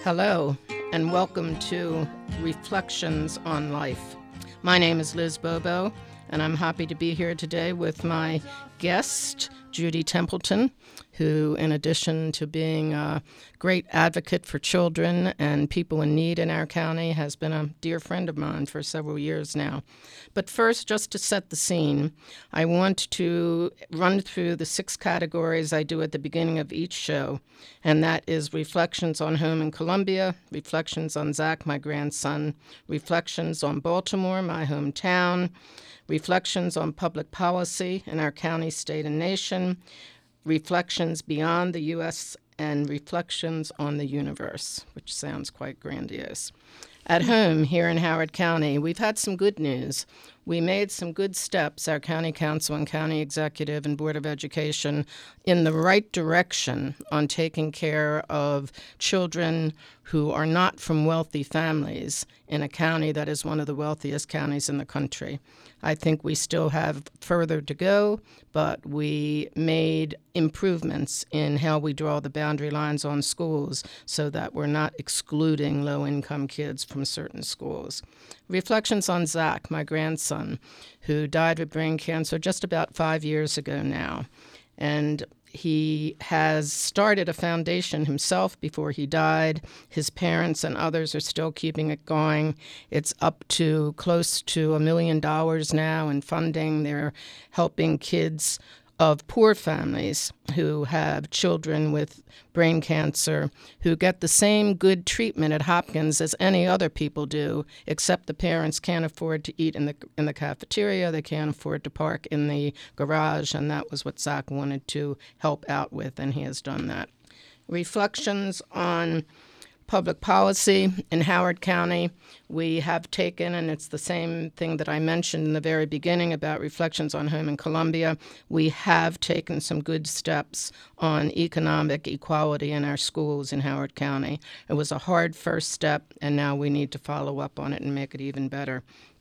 Hello, and welcome to Reflections on Life. My name is Liz Bobo, and I'm happy to be here today with my guest, Judy Templeton, who, in addition to being a great advocate for children and people in need in our county, has been a dear friend of mine for several years now. But first, just to set the scene, I want to run through the 6 categories I do at the beginning of each show, and that is reflections on home in Columbia, reflections on Zach, my grandson, reflections on Baltimore, my hometown, reflections on public policy in our county, state, and nation, reflections beyond the U.S., and reflections on the universe, which sounds quite grandiose. At home here in Howard County, we've had some good news. We made some good steps, our county council and county executive and board of education, in the right direction on taking care of children who are not from wealthy families in a county that is one of the wealthiest counties in the country. I think we still have further to go, but we made improvements in how we draw the boundary lines on schools so that we're not excluding low-income kids from certain schools. Reflections on Zach, my grandson, who died with brain cancer just about 5 years ago now. And he has started a foundation himself before he died. His parents and others are still keeping it going. It's up to close to $1 million now in funding. They're helping kids of poor families who have children with brain cancer who get the same good treatment at Hopkins as any other people do, except the parents can't afford to eat in the cafeteria, they can't afford to park in the garage, and that was what Zach wanted to help out with, and he has done that. Reflections on public policy in Howard County, we have taken, and it's the same thing that I mentioned in the very beginning about reflections on home in Columbia, we have taken some good steps on economic equality in our schools in Howard County. It was a hard first step, and now we need to follow up on it and make it even better.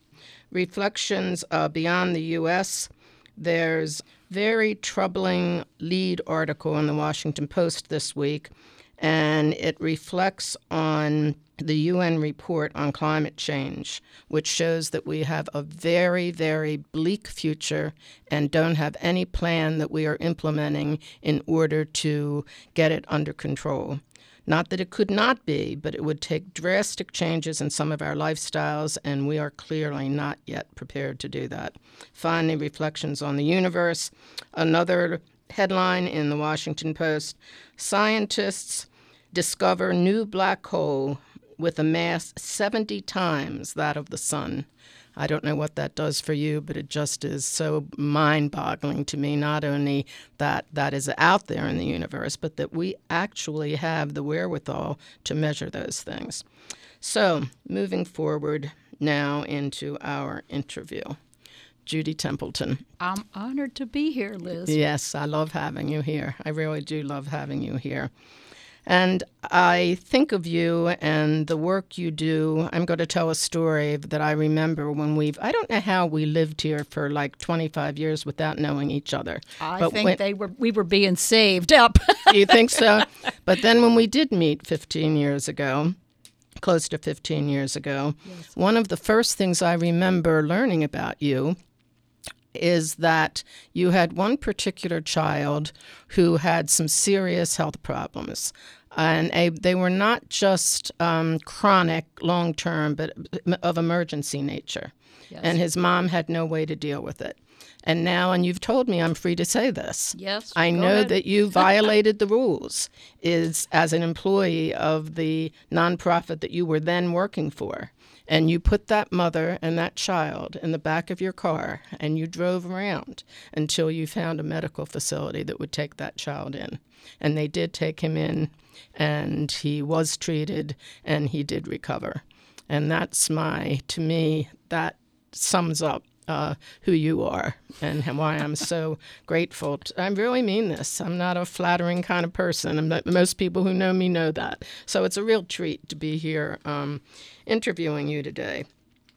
Reflections beyond the U.S., there's very troubling lead article in the Washington Post this week, and it reflects on the UN report on climate change, which shows that we have a very, very bleak future and don't have any plan that we are implementing in order to get it under control. Not that it could not be, but it would take drastic changes in some of our lifestyles, and we are clearly not yet prepared to do that. Finally, reflections on the universe. Another headline in the Washington Post, scientists discover new black hole with a mass 70 times that of the sun. I don't know what that does for you, but it just is so mind-boggling to me, not only that that is out there in the universe, but that we actually have the wherewithal to measure those things. So, moving forward now into our interview. Judy Templeton. I'm honored to be here, Liz. Yes, I love having you here. I really do love having you here. And I think of you and the work you do. I'm going to tell a story that I remember when I don't know how we lived here for like 25 years without knowing each other. I think we were being saved up. Do you think so? But then when we did meet 15 years ago, close to 15 years ago, yes, one of the first things I remember learning about you is that you had one particular child who had some serious health problems. And they were not just chronic, long-term, but of emergency nature. Yes. And his mom had no way to deal with it. And now, and you've told me I'm free to say this. Yes, I know that you violated the rules as an employee of the nonprofit that you were then working for. And you put that mother and that child in the back of your car, and you drove around until you found a medical facility that would take that child in. And they did take him in, and he was treated, and he did recover. And that's to me, that sums up who you are and why I'm so grateful. I really mean this. I'm not a flattering kind of person. Most people who know me know that. So it's a real treat to be here interviewing you today.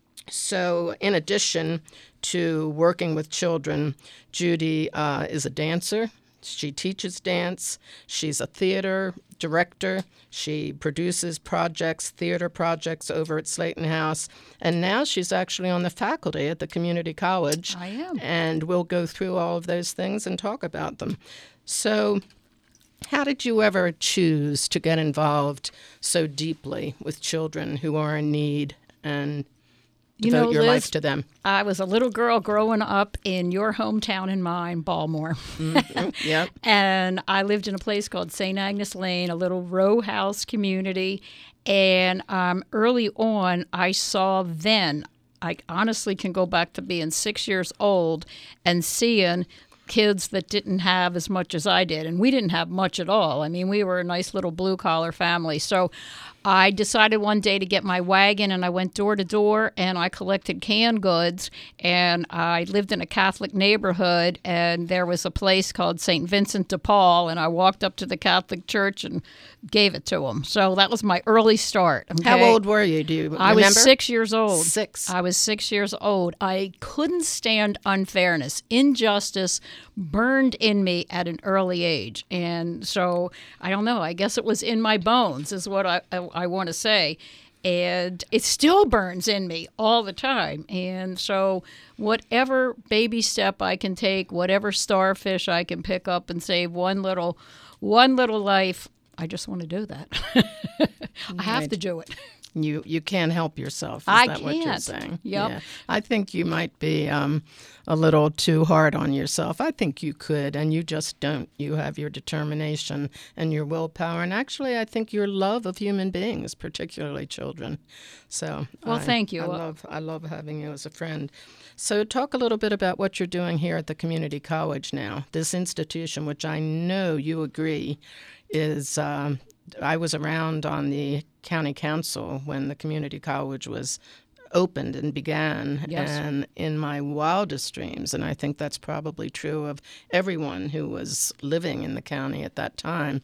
So in addition to working with children, Judy is a dancer. She teaches dance. She's a theater director. She produces projects, theater projects over at Slayton House. And now she's actually on the faculty at the community college. I am. And we'll go through all of those things and talk about them. So how did you ever choose to get involved so deeply with children who are in need and devote your Liz, life to them? I was a little girl growing up in your hometown and mine, Balmore. Mm-hmm. Yep. And I lived in a place called St. Agnes Lane, a little row house community. And early on, I saw then, I honestly can go back to being 6 years old and seeing kids that didn't have as much as I did. And we didn't have much at all. I mean, we were a nice little blue-collar family. So I decided one day to get my wagon, and I went door to door, and I collected canned goods. And I lived in a Catholic neighborhood, and there was a place called St. Vincent de Paul, and I walked up to the Catholic church and gave it to them. So that was my early start. Okay? How old were you? Do you remember? I was 6 years old. 6. I was 6 years old. I couldn't stand unfairness. Injustice burned in me at an early age. And so, I don't know, I guess it was in my bones is what I want to say. And it still burns in me all the time. And so whatever baby step I can take, whatever starfish I can pick up and save one little life, I just want to do that. I have to do it. You can't help yourself. Is I that can't. what you're saying? Yep. Yeah. I think you might be a little too hard on yourself. I think you could, and you just don't. You have your determination and your willpower, and actually, I think your love of human beings, particularly children. So, well, thank you. I love having you as a friend. So, talk a little bit about what you're doing here at the community college now. This institution, which I know you agree, is. I was around on the county council when the community college was opened and began. Yes. And in my wildest dreams, and I think that's probably true of everyone who was living in the county at that time,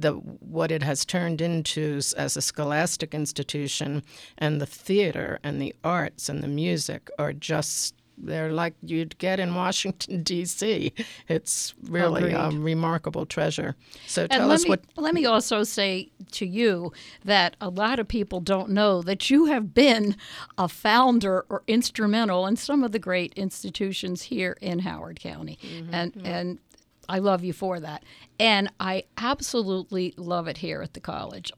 what it has turned into as a scholastic institution, and the theater and the arts and the music are just, they're like you'd get in Washington, D.C. It's really a remarkable treasure. So tell us what... Let me also say to you that a lot of people don't know that you have been a founder or instrumental in some of the great institutions here in Howard County. Mm-hmm. And I love you for that. And I absolutely love it here at the college.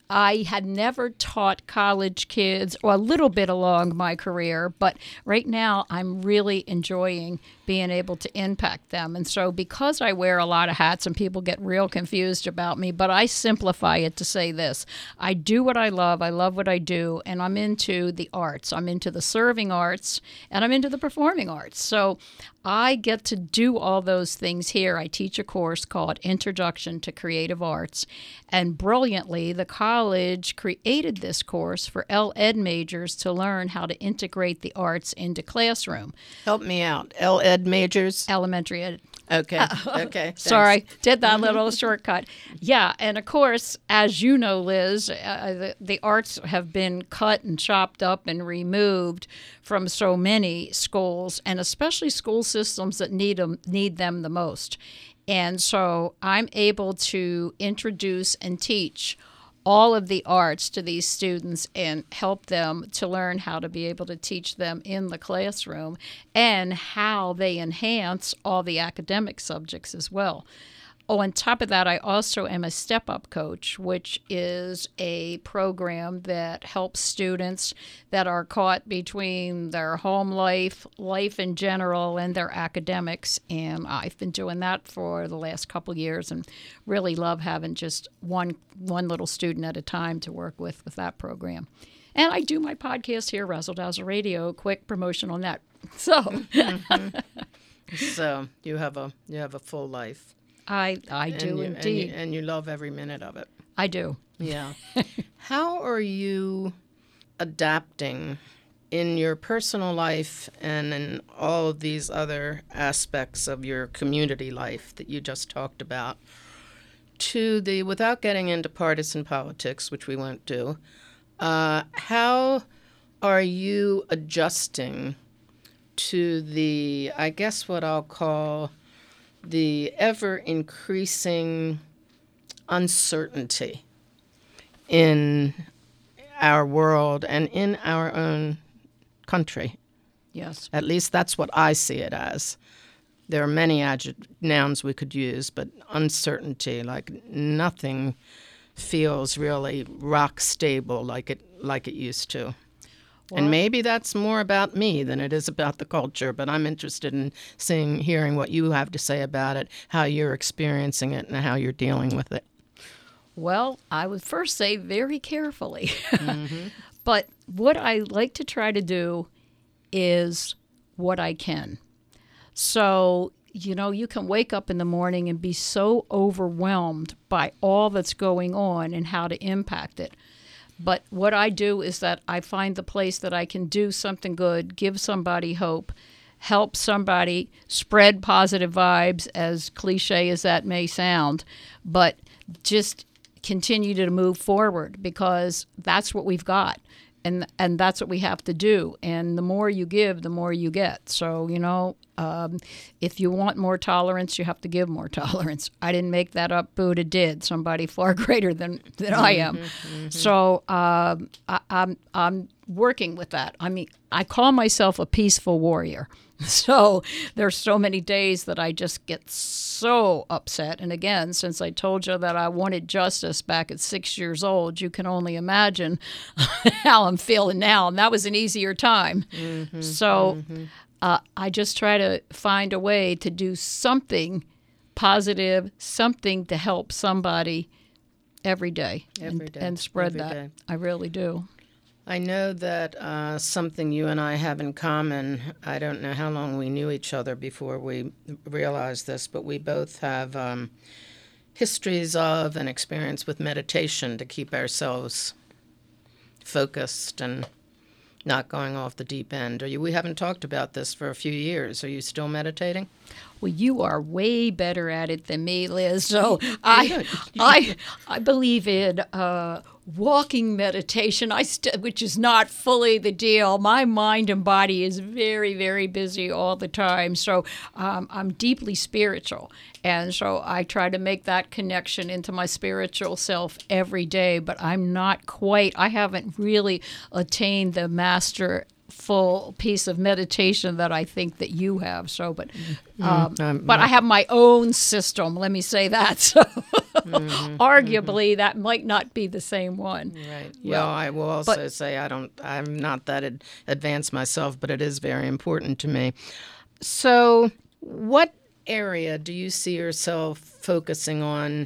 I had never taught college kids, or a little bit along my career, but right now I'm really enjoying being able to impact them. And so because I wear a lot of hats and people get real confused about me, but I simplify it to say this. I do what I love what I do, and I'm into the arts. I'm into the serving arts, and I'm into the performing arts. So I get to do all those things here. I teach a course called Introduction to Creative Arts, and brilliantly, the college created this course for L.Ed majors to learn how to integrate the arts into classroom. Help me out. L.Ed majors? Elementary ed. Okay. Okay. Sorry, did that little shortcut. Yeah, and of course, as you know, Liz, the arts have been cut and chopped up and removed from so many schools, and especially school systems that need them the most. And so I'm able to introduce and teach all of the arts to these students and help them to learn how to be able to teach them in the classroom and how they enhance all the academic subjects as well. Oh, on top of that, I also am a step-up coach, which is a program that helps students that are caught between their home life in general, and their academics. And I've been doing that for the last couple years and really love having just one little student at a time to work with that program. And I do my podcast here, Razzle Dazzle Radio, quick promotion on that. So, So you have a full life. I do indeed. And you love every minute of it. I do. Yeah. How are you adapting in your personal life and in all of these other aspects of your community life that you just talked about to without getting into partisan politics, which we won't do, how are you adjusting to I guess what I'll call the ever-increasing uncertainty in our world and in our own country. Yes. At least that's what I see it as. There are many nouns we could use, but uncertainty, like nothing feels really rock stable like it used to. Well, and maybe that's more about me than it is about the culture, but I'm interested in hearing what you have to say about it, how you're experiencing it, and how you're dealing with it. Well, I would first say very carefully. Mm-hmm. But what I like to try to do is what I can. So, you can wake up in the morning and be so overwhelmed by all that's going on and how to impact it. But what I do is that I find the place that I can do something good, give somebody hope, help somebody, spread positive vibes, as cliche as that may sound, but just continue to move forward, because that's what we've got. And that's what we have to do. And the more you give, the more you get. So, if you want more tolerance, you have to give more tolerance. I didn't make that up. Buddha did. Somebody far greater than I am. Mm-hmm. So I'm working with that. I mean, I call myself a peaceful warrior. So there's so many days that I just get so upset. And again, since I told you that I wanted justice back at 6 years old, you can only imagine how I'm feeling now. And that was an easier time. Mm-hmm, so I just try to find a way to do something positive, something to help somebody every day. And spread that. Day. I really do. I know that something you and I have in common, I don't know how long we knew each other before we realized this, but we both have histories of and experience with meditation to keep ourselves focused and not going off the deep end. We haven't talked about this for a few years. Are you still meditating? Well, you are way better at it than me, Liz. So I believe in walking meditation, which is not fully the deal. My mind and body is very, very busy all the time. So I'm deeply spiritual. And so I try to make that connection into my spiritual self every day. But I haven't really attained the masterful piece of meditation that I think that you have. So, but I have my own system. Let me say that. So arguably, that might not be the same one. Right. Yeah. Well, I will also say I'm not that advanced myself, but it is very important to me. So, what area do you see yourself focusing on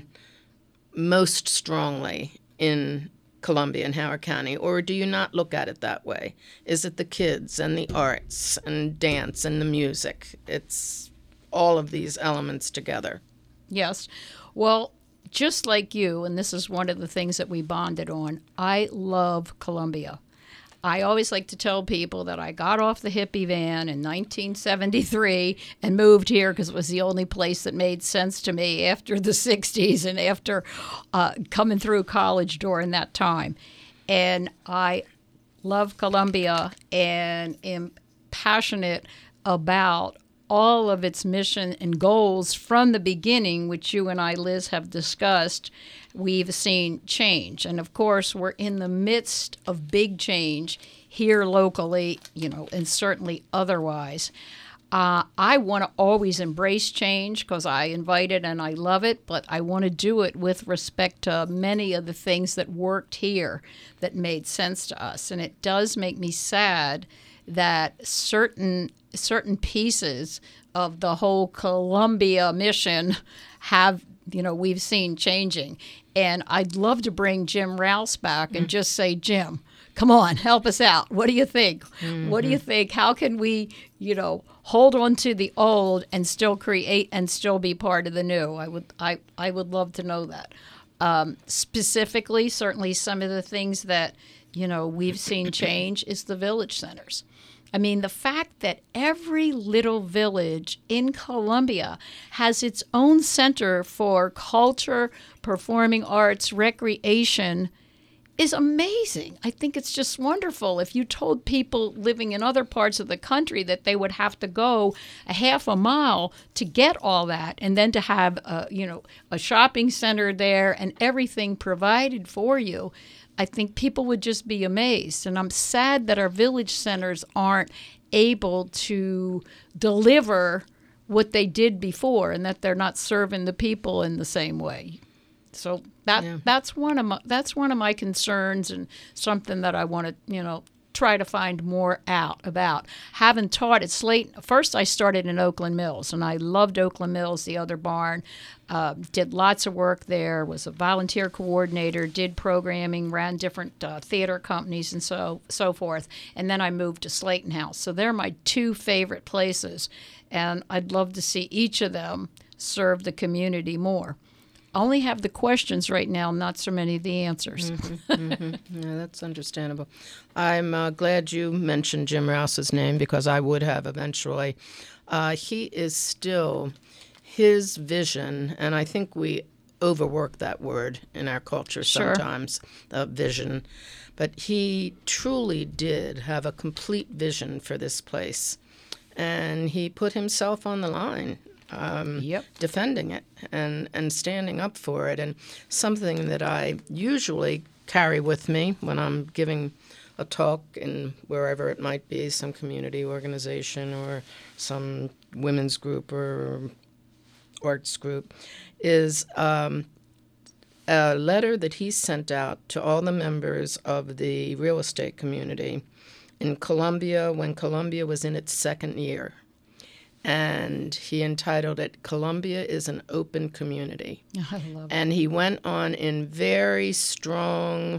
most strongly in Columbia and Howard County, or do you not look at it that way? Is it the kids and the arts and dance and the music? It's all of these elements together. Yes. Well, just like you, and this is one of the things that we bonded on, I love Columbia. I always like to tell people that I got off the hippie van in 1973 and moved here because it was the only place that made sense to me after the 60s and after coming through college during that time. And I love Columbia and am passionate about all of its mission and goals from the beginning, which you and I, Liz, have discussed. We've seen change. And of course, we're in the midst of big change here locally, and certainly otherwise. I want to always embrace change because I invite it and I love it, but I want to do it with respect to many of the things that worked here that made sense to us. And it does make me sad that certain pieces of the whole Columbia mission have, we've seen changing. And I'd love to bring Jim Rouse back and just say, Jim, come on, help us out. What do you think? Mm-hmm. What do you think? How can we, hold on to the old and still create and still be part of the new? I would love to know that. Specifically, certainly some of the things that, we've seen change is the village centers. I mean, the fact that every little village in Columbia has its own center for culture, performing arts, recreation is amazing. I think it's just wonderful. If you told people living in other parts of the country that they would have to go a half a mile to get all that, and then to have a shopping center there and everything provided for you, I think people would just be amazed. And I'm sad that our village centers aren't able to deliver what they did before, and that they're not serving the people in the same way. So that's one of my concerns, and something that I want to try to find more out about. Having taught at Slayton, first I started in Oakland Mills, and I loved Oakland Mills, the other barn. Did lots of work there, was a volunteer coordinator, did programming, ran different theater companies and so forth. And then I moved to Slayton House. So they're my two favorite places, and I'd love to see each of them serve the community more. I only have the questions right now, not so many of the answers. Yeah, that's understandable. I'm glad you mentioned Jim Rouse's name, because I would have eventually. He is still, his vision, and I think we overwork that word in our culture sometimes, vision, but he truly did have a complete vision for this place, and he put himself on the line. Defending it and standing up for it, and something that I usually carry with me when I'm giving a talk in wherever it might be, some community organization or some women's group or arts group, is a letter that he sent out to all the members of the real estate community in Columbia when Columbia was in its second year. And he entitled it, "Columbia is an Open Community." I love it. And he went on in very strong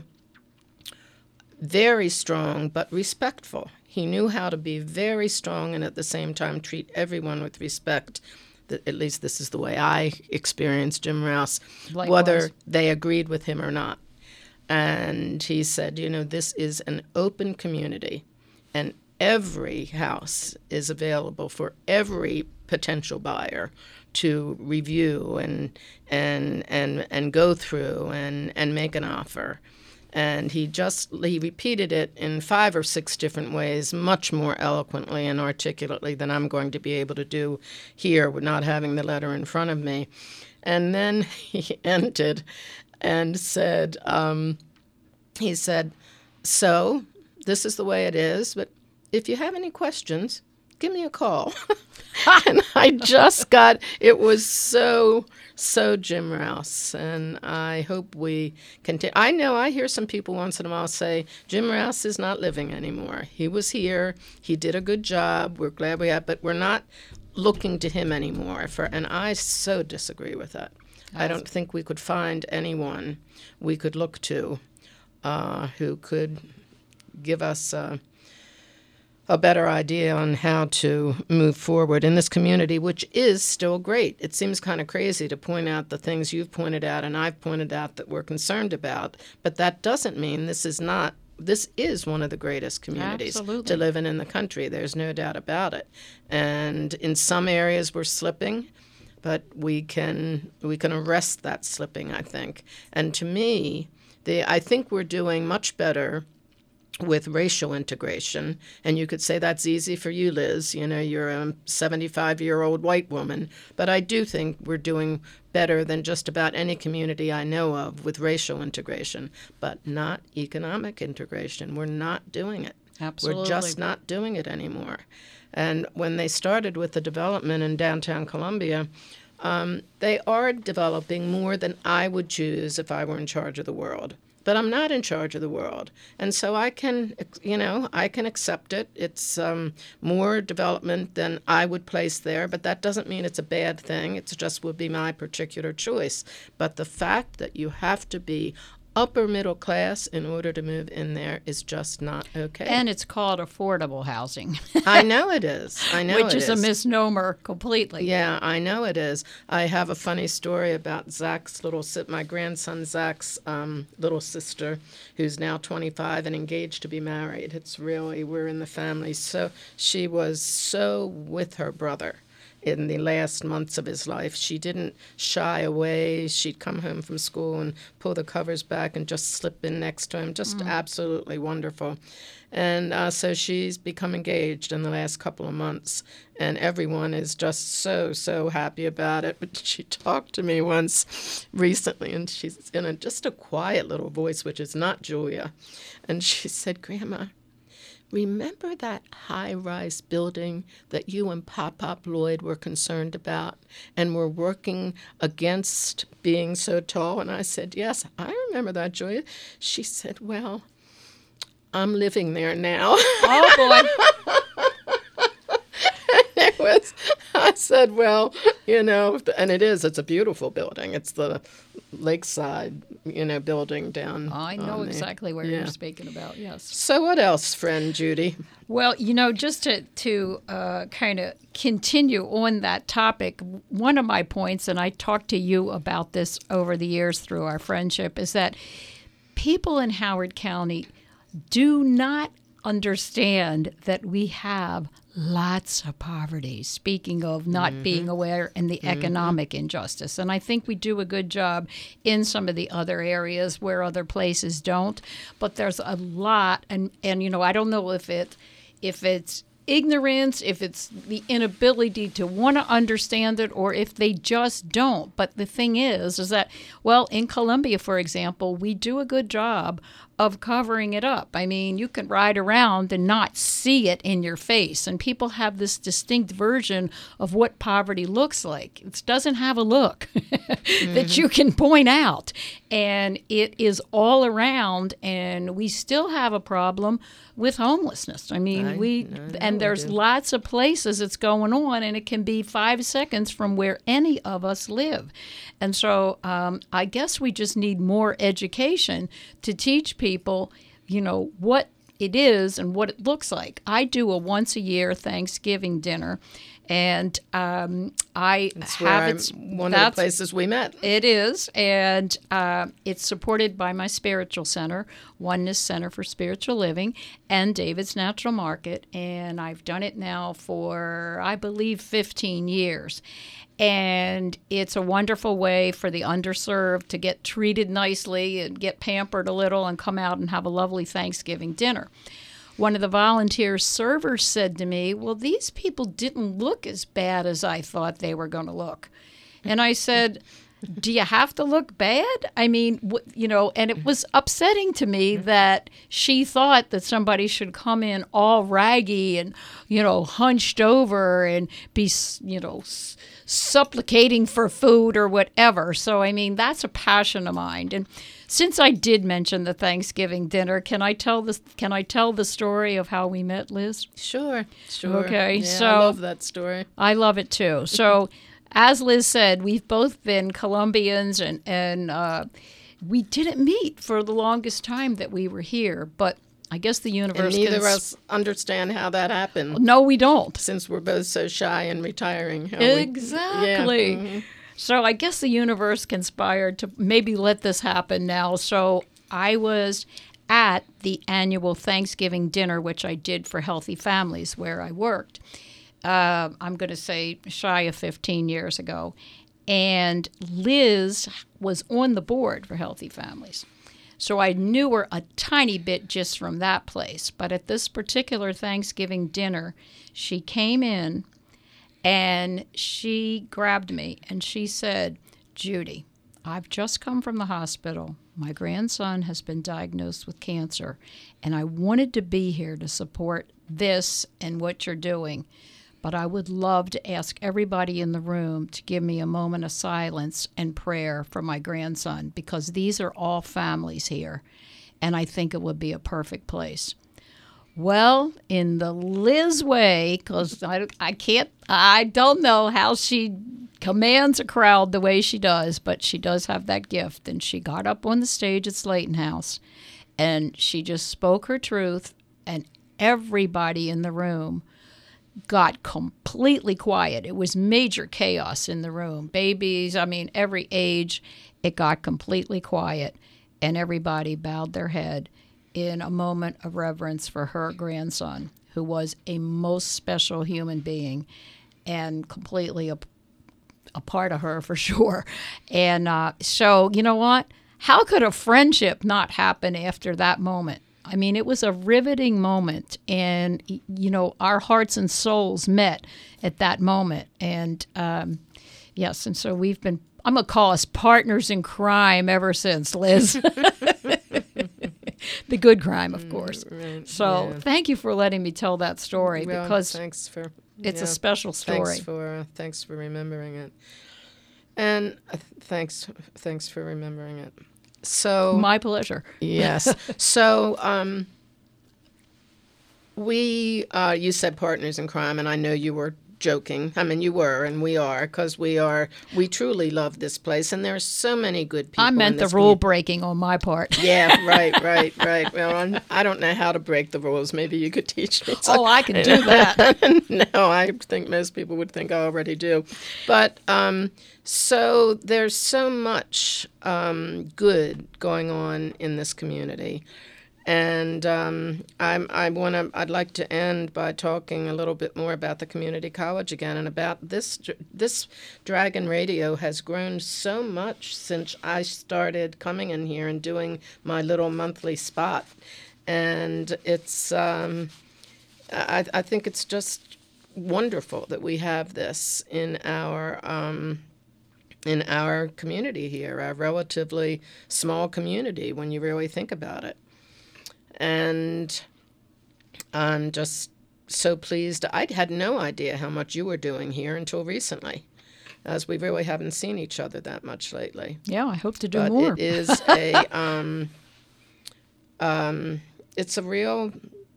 but respectful. He knew how to be very strong and at the same time treat everyone with respect. At least this is the way I experienced Jim Rouse, Likewise. whether they agreed with him or not. And he said, this is an open community, and every house is available for every potential buyer to review and go through and make an offer. And he repeated it in 5 or 6 different ways, much more eloquently and articulately than I'm going to be able to do here with not having the letter in front of me. And then he ended and said, so this is the way it is, but if you have any questions, give me a call. And I just it was so Jim Rouse. And I hope we continue. I know I hear some people once in a while say, Jim Rouse is not living anymore. He was here. He did a good job. We're glad we have, but we're not looking to him anymore. And I so disagree with that. I don't think we could find anyone we could look to who could give us a better idea on how to move forward in this community, which is still great. It seems kind of crazy to point out the things you've pointed out and I've pointed out that we're concerned about, but that doesn't mean this is one of the greatest communities Absolutely. to live in the country. There's no doubt about it. And in some areas we're slipping, but we can arrest that slipping, I think. And to me, I think we're doing much better with racial integration, and you could say that's easy for you, Liz. You're a 75-year-old white woman, but I do think we're doing better than just about any community I know of with racial integration, but not economic integration. We're not doing it. Absolutely. We're just not doing it anymore. And when they started with the development in downtown Columbia, they are developing more than I would choose if I were in charge of the world. But I'm not in charge of the world. And so I can accept it. It's more development than I would place there, but that doesn't mean it's a bad thing. It just would be my particular choice. But the fact that you have to be upper middle class in order to move in there is just not okay. And it's called affordable housing. I know it is. Which is a misnomer completely. Yeah, I know it is. I have a funny story about my grandson Zach's little sister, who's now 25 and engaged to be married. We're in the family. So she was so with her brother in the last months of his life. She didn't shy away. She'd come home from school and pull the covers back and just slip in next to him. Just absolutely wonderful. And so she's become engaged in the last couple of months, and everyone is just so happy about it. But she talked to me once recently, and she's in just a quiet little voice, which is not Julia. And she said, "Grandma, remember that high-rise building that you and Pop Lloyd were concerned about and were working against being so tall?" And I said, "Yes, I remember that, Julia." She said, "Well, I'm living there now." Oh, boy. I said, "Well, and it's a beautiful building. It's the lakeside, building down." I know exactly where you're speaking about, yes. So what else, friend Judy? Well, just to kind of continue on that topic, one of my points, and I talked to you about this over the years through our friendship, is that people in Howard County do not understand that we have lots of poverty, speaking of not being aware and the economic injustice. And I think we do a good job in some of the other areas where other places don't. But there's a lot, and I don't know if it's ignorance, if it's the inability to want to understand it, or if they just don't. But the thing is that, well, in Columbia, for example, we do a good job of covering it up. I mean, you can ride around and not see it in your face, and people have this distinct version of what poverty looks like. It doesn't have a look that you can point out, and it is all around, and we still have a problem with homelessness. I mean, there's lots of places it's going on, and it can be 5 seconds from where any of us live. And so I guess we just need more education to teach people, what it is and what it looks like. I do a once-a-year Thanksgiving dinner, and one of the places we met. It is, and it's supported by my spiritual center, Oneness Center for Spiritual Living, and David's Natural Market, and I've done it now for, I believe, 15 years. And it's a wonderful way for the underserved to get treated nicely and get pampered a little and come out and have a lovely Thanksgiving dinner. One of the volunteer servers said to me, "Well, these people didn't look as bad as I thought they were going to look." And I said, "Do you have to look bad?" I mean, and it was upsetting to me that she thought that somebody should come in all raggy and, hunched over and be, supplicating for food or whatever. So, I mean, that's a passion of mine. And since I did mention the Thanksgiving dinner, can I tell the story of how we met, Liz? Sure. Okay, yeah, so I love that story. I love it too. So, as Liz said, we've both been Colombians, and we didn't meet for the longest time that we were here, but I guess the universe. And neither of us understand how that happened. No, we don't. Since we're both so shy and retiring. Exactly. Yeah. So I guess the universe conspired to maybe let this happen now. So I was at the annual Thanksgiving dinner, which I did for Healthy Families, where I worked. I'm going to say shy of 15 years ago. And Liz was on the board for Healthy Families. So I knew her a tiny bit just from that place. But at this particular Thanksgiving dinner, she came in and she grabbed me and she said, "Judy, I've just come from the hospital. My grandson has been diagnosed with cancer, and I wanted to be here to support this and what you're doing. But I would love to ask everybody in the room to give me a moment of silence and prayer for my grandson, because these are all families here, and I think it would be a perfect place." Well, in the Liz way, because I don't know how she commands a crowd the way she does, but she does have that gift. And she got up on the stage at Slayton House, and she just spoke her truth, and everybody in the room got completely quiet. It was major chaos in the room. Babies, every age, it got completely quiet, and everybody bowed their head in a moment of reverence for her grandson, who was a most special human being. and completely a part of her for sure. And so, you know what? How could a friendship not happen after that moment? I mean, it was a riveting moment, and, you know, our hearts and souls met at that moment. And yes, and so we've been, I'm going to call us partners in crime ever since, Liz. The good crime, of course. Right. So Yeah. thank you for letting me tell that story, Well, because thanks for it's yeah. a special story. Thanks for remembering it, and thanks for remembering it. So My pleasure. yes, so we you said partners in crime, and I know you were joking. I mean, you were, and we are, because we truly love this place, and there are so many good people. I meant in the this rule breaking on my part. Yeah, right. Well, I don't know how to break the rules. Maybe you could teach me. Oh, I can do that. No, I think most people would think I already do. But so there's so much good going on in this community. And I'd like to end by talking a little bit more about the community college again, and about this Dragon Radio has grown so much since I started coming in here and doing my little monthly spot, and it's I think it's just wonderful that we have this in our community here, our relatively small community when you really think about it. And I'm just so pleased. I had no idea how much you were doing here until recently, as we really haven't seen each other that much lately. Yeah, I hope to do But more. it is it's a real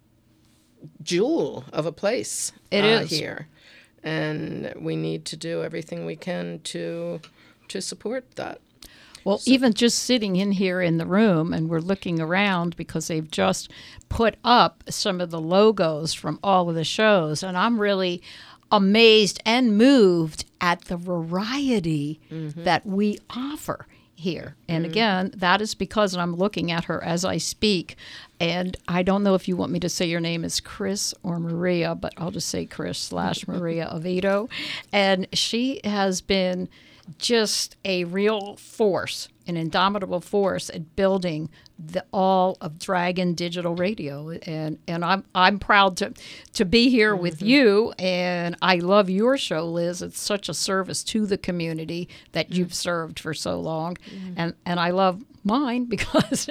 jewel of a place. It is. Here, and we need to do everything we can to support that. Well, even just sitting in here in the room, and we're looking around because they've just put up some of the logos from all of the shows, and I'm really amazed and moved at the variety that we offer here. And again, that is because I'm looking at her as I speak, and I don't know if you want me to say your name is Chris or Maria, but I'll just say Chris/Maria Oviedo, and she has been just a real force, an indomitable force at building all of Dragon Digital Radio, and I'm proud to be here with you, and I love your show, Liz. It's such a service to the community that you've served for so long, and I love mine because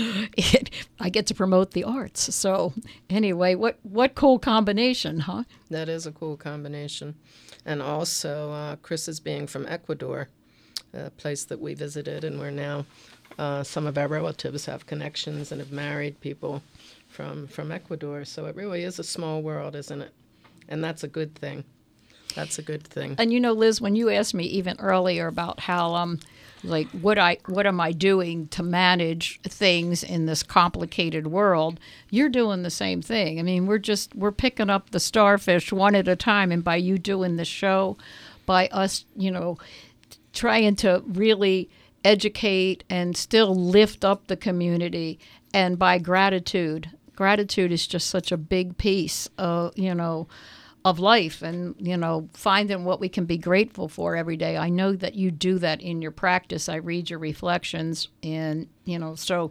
I get to promote the arts. So anyway, what cool combination, huh? That is a cool combination. And also, Chris is being from Ecuador, a place that we visited, and we're now, some of our relatives have connections and have married people from Ecuador. So it really is a small world, isn't it? And that's a good thing. That's a good thing. And you know, Liz, when you asked me even earlier about how, like, what am I doing to manage things in this complicated world, you're doing the same thing. I mean, we're picking up the starfish one at a time, and by you doing the show, by us, you know, trying to really educate and still lift up the community, and by gratitude. Gratitude is just such a big piece of, you know, of life, and, you know, finding what we can be grateful for every day. I know that you do that in your practice. I read your reflections, and, you know, so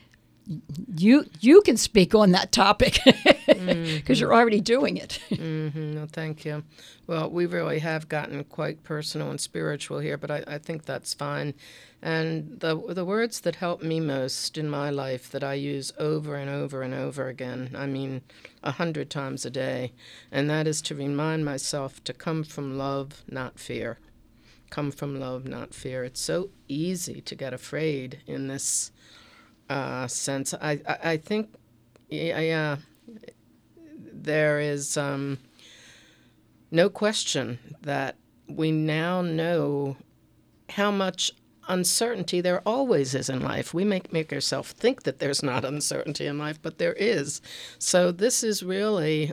you can speak on that topic because you're already doing it. No, thank you. Well, we really have gotten quite personal and spiritual here, but I think that's fine. And the words that help me most in my life, that I use over and over and over again, I mean 100 times a day, and that is to remind myself to come from love, not fear. Come from love, not fear. It's so easy to get afraid in this sense. I think, yeah, there is no question that we now know how much uncertainty there always is in life. We make ourselves think that there's not uncertainty in life, but there is. So this is really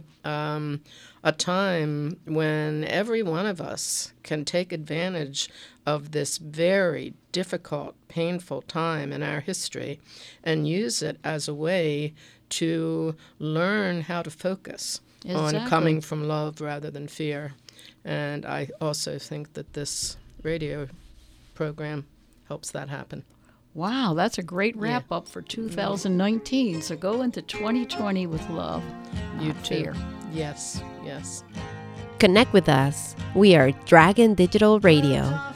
a time when every one of us can take advantage of this very difficult, painful time in our history and use it as a way to learn how to focus on coming from love rather than fear. And I also think that this radio program helps that happen. Wow, that's a great wrap-up for 2019. So go into 2020 with love. You not too. fear. Yes, yes. Connect with us. We are Dragon Digital Radio.